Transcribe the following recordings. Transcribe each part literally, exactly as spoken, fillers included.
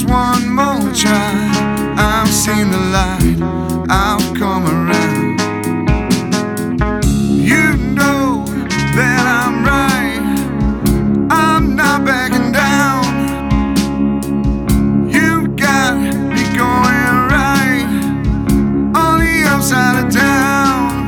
one more try. I've seen the light, I've come around. You know that I'm right, I'm not backing down. You got me going right on the upside of town.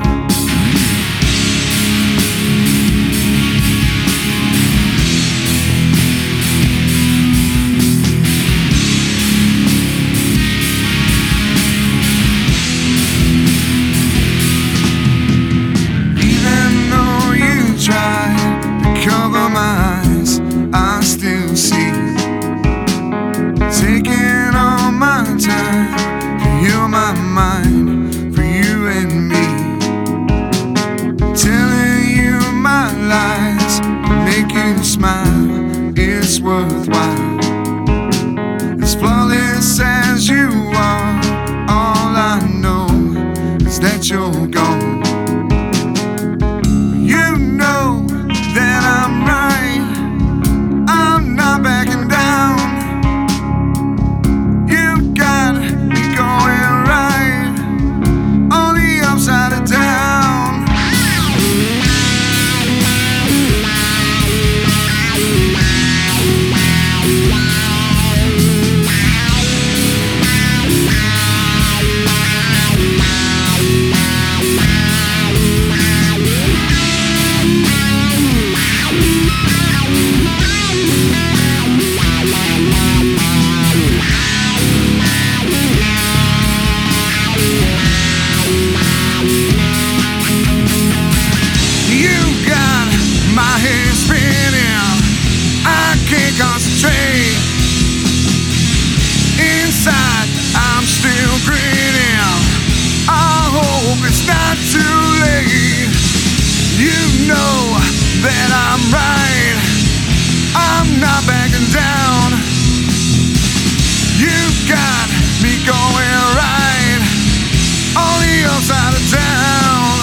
Cover my eyes, I still see. Taking all my time to heal my mind for you and me. Telling you my lies, make you smile, it's worthwhile. As flawless as you are, all I know is that you're gone. You know that I'm right, I'm not backing down. You got me going right on the upside of town. Concentrate. Inside, I'm still grinning. I hope it's not too late. You know that I'm right, I'm not backing down. You got me going right on the upside of town.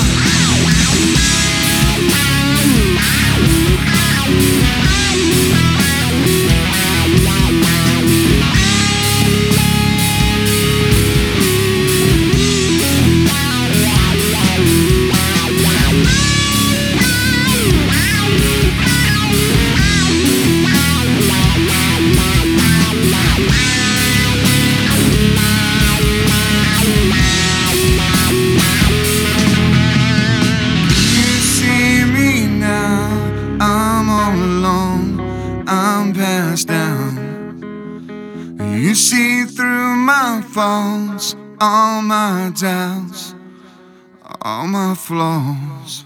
I'm passed down. You see through my faults, all my doubts, all my flaws.